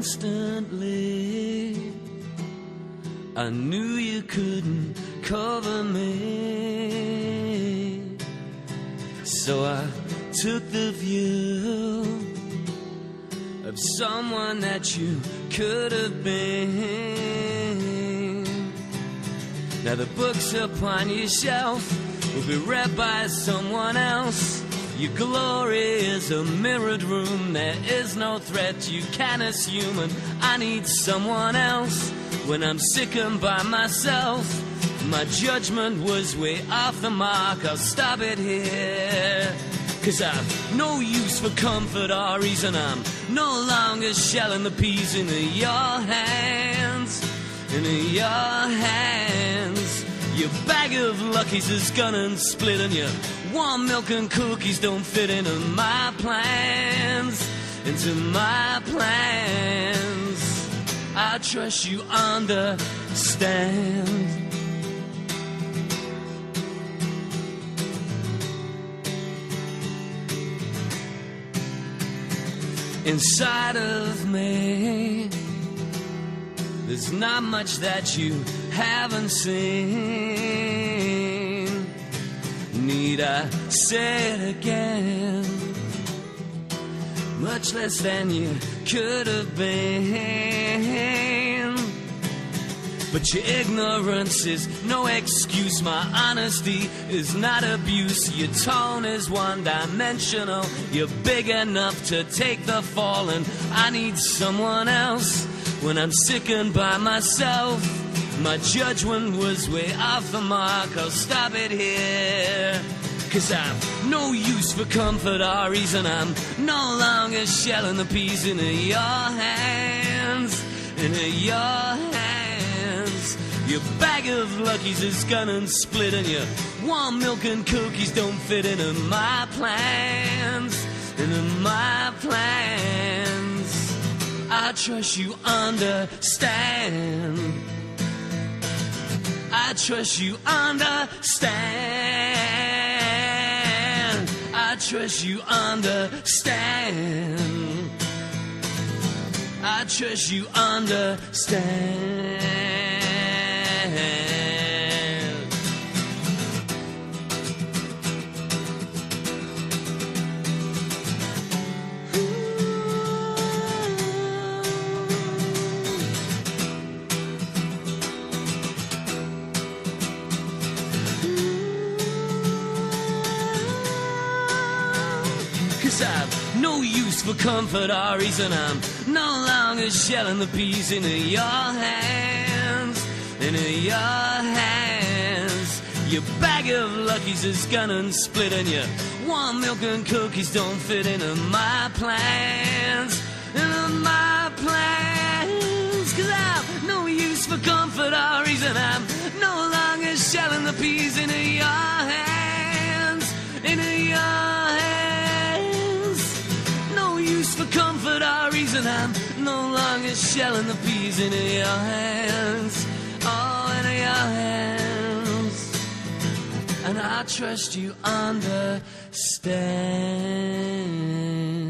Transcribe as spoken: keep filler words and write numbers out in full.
instantly. I knew you couldn't cover me, so I took the view of someone that you could have been. Now the books upon your shelf will be read by someone else. Your glory is a mirrored room. There is no threat you can assume, and I need someone else when I'm sickened by myself. My judgment was way off the mark. I'll stop it here, 'cause I've no use for comfort or reason. I'm no longer shelling the peas into your hands, into your hands. Your bag of Luckies is gonna split, and your warm milk and cookies don't fit into my plans, into my plans. I trust you understand. Inside of me, there's not much that you haven't seen. Need I say it again? Much less than you could have been. But your ignorance is no excuse. My honesty is not abuse. Your tone is one-dimensional. You're big enough to take the fall, and I need someone else when I'm sickened by myself. My judgment was way off the mark. I'll stop it here, 'cause I've no use for comfort or reason. I'm no longer shelling the peas into your hands, into your hands. Your bag of Luckies is gonna split, and your warm milk and cookies don't fit into my plans, into my plans. I trust you understand. I trust you understand. I trust you understand. I trust you understand. I've no use for comfort or reason. I'm no longer shelling the peas into your hands, into your hands. Your bag of Luckies is gonna split, and your warm milk and cookies don't fit into my plans, into my plans. 'Cause I've no use for comfort or reason. I'm no longer shelling the peas into your hands, into your hands. For comfort or reason, I'm no longer shelling the peas into your hands, oh, into your hands. And I trust you understand.